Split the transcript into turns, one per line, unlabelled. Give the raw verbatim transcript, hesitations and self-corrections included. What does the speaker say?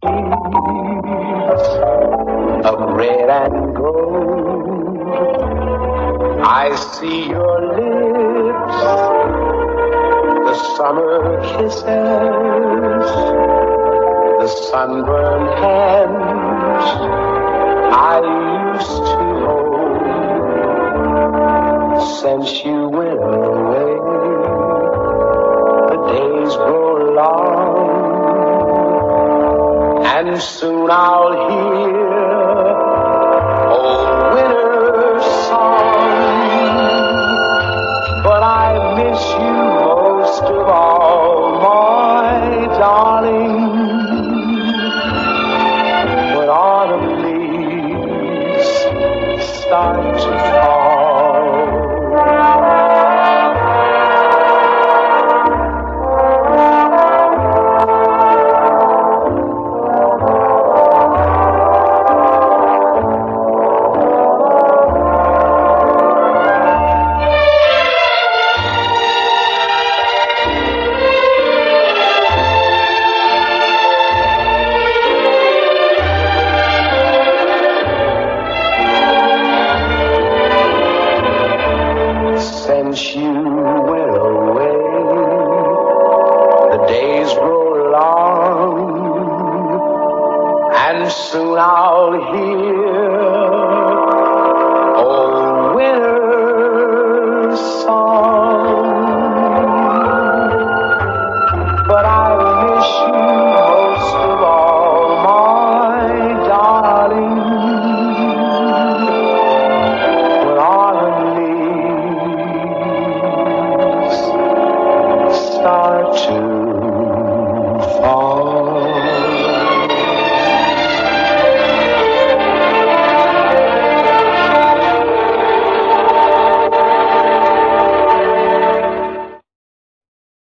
of red and gold. I see your lips, the summer kisses, the sunburned hands I used to hold. Since you went away, the days grow long, and soon I'll hear old winter's song. But I miss you most of all, my darling. When autumn leaves start to fall, since you went away, the days grow long, and soon I'll hear